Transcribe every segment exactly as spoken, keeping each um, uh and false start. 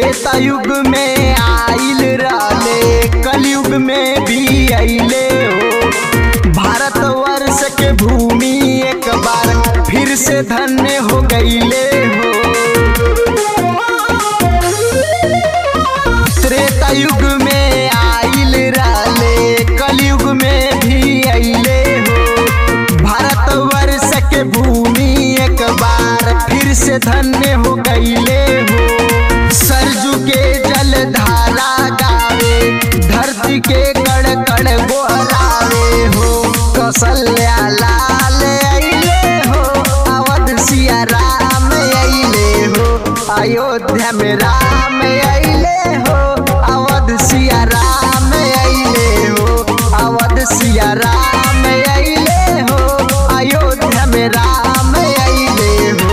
त्रेता युग में आइल रहले, कलयुग में भी अइले हो। भारतवर्ष के भूमि एक बार फिर से धन्य हो गइले हो। त्रेता युग में आइल रहले, कलयुग में भी अइले हो। भारतवर्ष के भूमि एक बार फिर से धन्य हो गइले हो। सरजू के जल धारा गावे, धरती के कण कण गोहरावे हो। कौशल्या लाल अइले हो, अवध सिया राम अइले हो। अयोध्या में राम अइले हो, अवध सिया राम अइले हो। अवध सिया राम अइले हो, अयोध्या में राम अइले हो।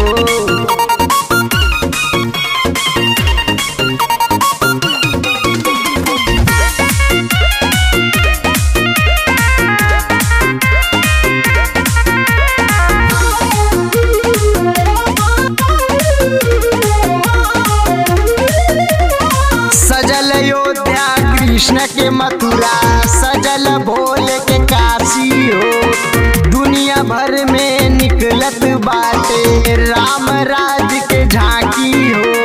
सजल अयोध्या कृष्ण के मथुरा, सजल भोले के काशी हो। दुनिया भर में निकलत बाटे राम राज के झांकी हो।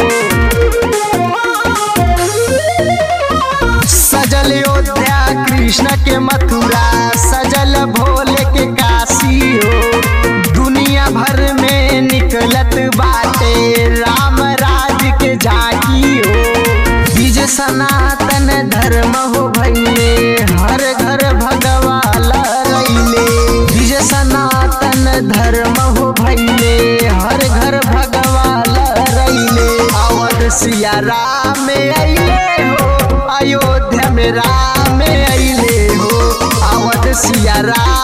सजल अयोध्या कृष्ण के मथुरा, सजल भोले के काशी हो। दुनिया भर में निकलत बाटे राम राज के झांकी हो। बीज सनातन धर्म हो भइले, हर घर भगवा लहरइले। बीज सनातन धर्म हो भइले, हर घर भगवा लहरइले। अवध सिया राम अइले हो, अयोध्या में राम अइले हो। अवध सिया राम